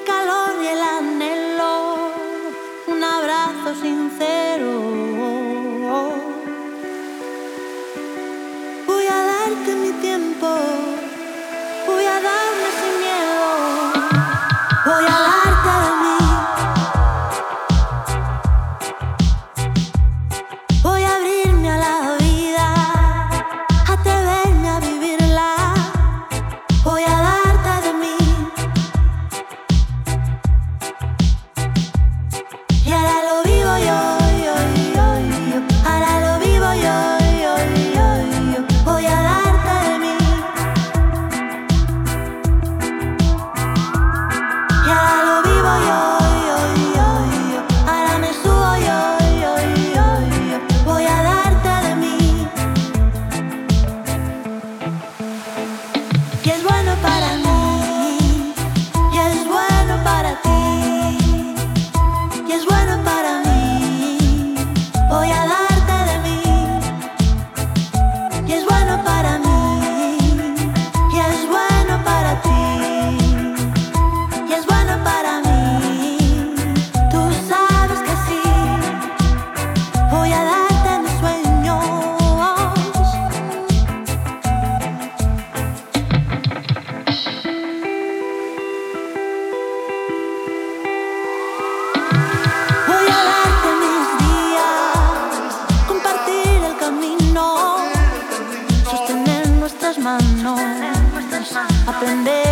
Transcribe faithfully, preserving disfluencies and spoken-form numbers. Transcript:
calor y el anhelo, un abrazo sincero. Voy a darte mi tiempo, voy a darme sin miedo, voy a darte de mí. Voy a abrirme a la vida, atreverme a vivirla, voy a darte de mí. Y ahora lo vivo yo, yo, yo, yo. Ahora lo vivo yo, yo, yo, yo. Voy a darte de mí. Y ahora lo vivo yo, yo, yo, yo. Ahora me subo yo, yo, yo, yo. Voy a darte de mí. Y es bueno para mí, y es bueno para ti, y es bueno para mí. Voy a darte de mí. Y es bueno para mí, y es bueno para ti, y es bueno para mí. Tú sabes que sí. Voy a darte mis sueños. Voy a darte mis días, compartir el camino, sostener nuestras manos, aprender